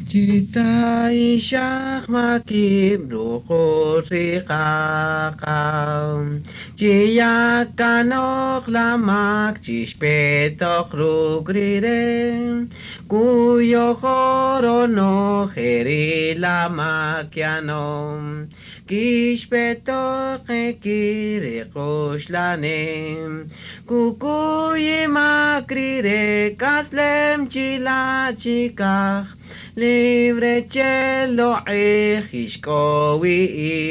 Chita ishak makib ruko sikakam Chiyak kanok lamak chishpetok rugrire Kuyo no heri lamak yanom Kishpetok kirikosh lanem Kukuyi makrire kaslem chila chikach libre chelo ishkowi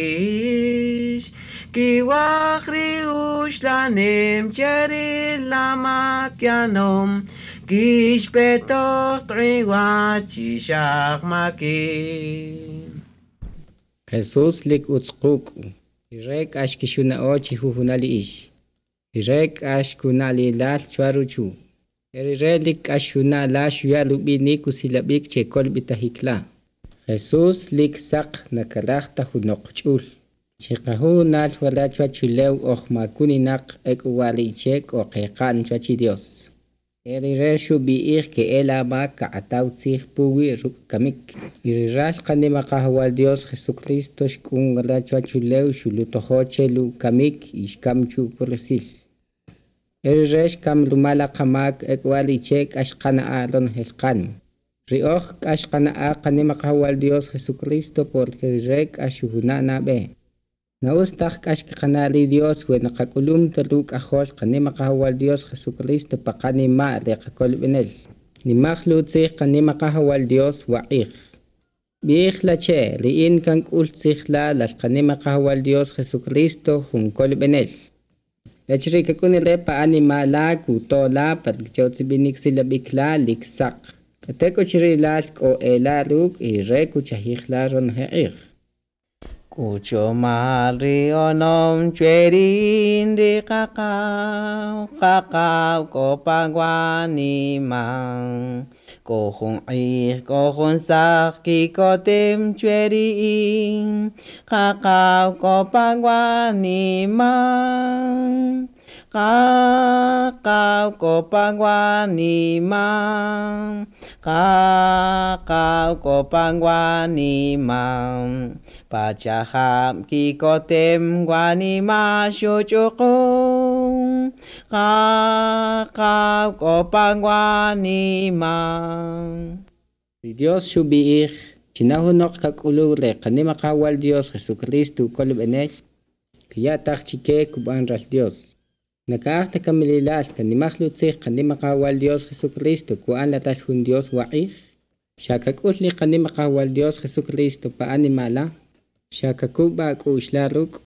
ish kiwachri ushlanem cheri lamak yanom kish petok triwa chishach makim. Jesús lik utzquku, irek ashkishuna ochi huhunali ish, irek ashkunali lal chuaruchu, erirelik ashuna la shuya lubini kusilabik chekol bitahikla. Jesús lik sak nakalakta hunoqchul, chikahu nal wala chuachulew ohmakuninak ekuwali chek o kekan chuachi Dios. Erire shubiir ke elaba ka atautzih puwi ruk kamik. Iriral kanima kahawal Dios Jesucristo shkungala chuachulew shulutohochelu kamik ishkamchu pursil. Eriresh kam lumala kamak ekwali chek ashkana alon helkan. Rioch ashkana a kanima kahawal Dios Jesucristo porque rek ashuhuna nabe. Naustach kashkanali Dios we nakakulum taluk ajosh kanima kahawal Dios Jesucristo pakanima rekakol benel. Ni makhlutzih kanima kahawal Dios wa'ich. Biich lache liin kang ultzihla las kanima kahawal Dios Jesucristo hunkol benel. Lachri kakunile pa anima la kutola patgchotzibinik sila bikla liksak. Kateko chirilal ko elaruk y rekuchahihla ron heich. Kucho mari onom chuerin di kakao ko pagwani mang kohong sak kikotim chuerin kakao ko pagwani mang kakao ko pagwani mang kakao ko pagwani mang Pachaham kikotem guani masyuchukong kakao ko pagwani mang. Dios shubiich chinahunok kakulure kanima kahawal Dios Jesucristo kolb enel kaya chike kuban ral Dios. Nakaakta kamililal kanimahlutzih kanima kahawal Dios Jesucristo kuan latal hun Dios wa'ich. Shakakutli kanima kahawal Dios Jesucristo pa animala. Shakakuba ku ishlaruk